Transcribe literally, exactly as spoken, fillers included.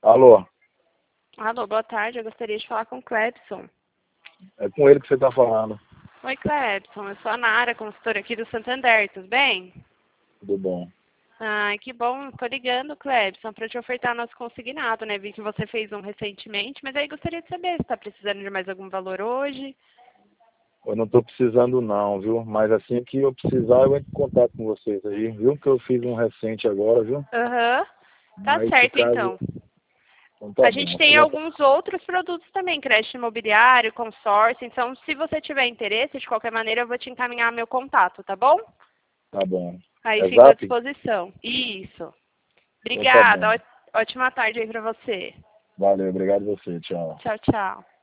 Alô? Alô, boa tarde. Eu gostaria de falar com o Clebson. É com ele que você está falando. Oi, Clebson. Eu sou a Nara, consultora aqui do Santander. Tudo bem? Tudo bom. Ai, que bom. Tô ligando, Clebson, para te ofertar nosso consignado, né? Vi que você fez um recentemente, mas aí gostaria de saber se está precisando de mais algum valor hoje. Eu não estou precisando não, viu? Mas assim que eu precisar, eu entro em contato com vocês aí, viu? Que eu fiz um recente agora, viu? Aham. Tá Mas se certo, caso... então. Então tá A gente bom. tem Você vai... alguns outros produtos também, crédito imobiliário, consórcio. Então, se você tiver interesse, de qualquer maneira, eu vou te encaminhar meu contato, tá bom? Tá bom. Aí É fico à Zap? disposição. Isso. Então tá Obrigada. bom. Ó- Ótima tarde aí para você. Valeu, obrigado a você. Tchau. Tchau, tchau.